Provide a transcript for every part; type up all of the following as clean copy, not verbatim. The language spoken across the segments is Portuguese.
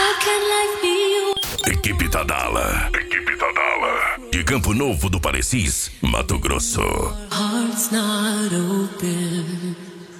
Equipe Tadala. De Campo Novo do Parecis, Mato Grosso. Heart's not open.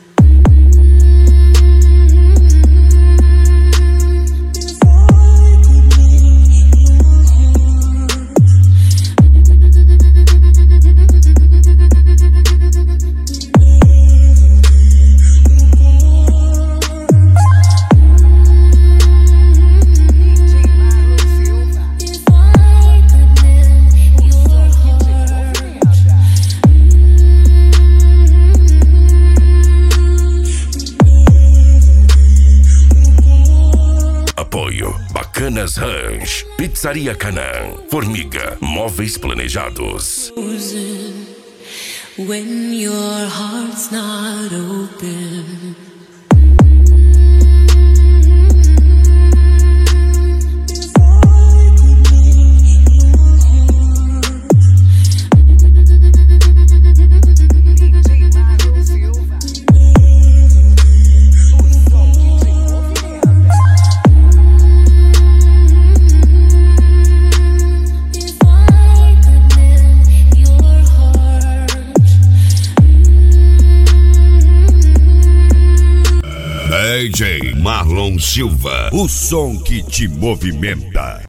Apoio Bacanas Ranch, Pizzaria Canã, Formiga, Móveis Planejados. When your heart's not open. DJ Marlon Silva, o som que te movimenta.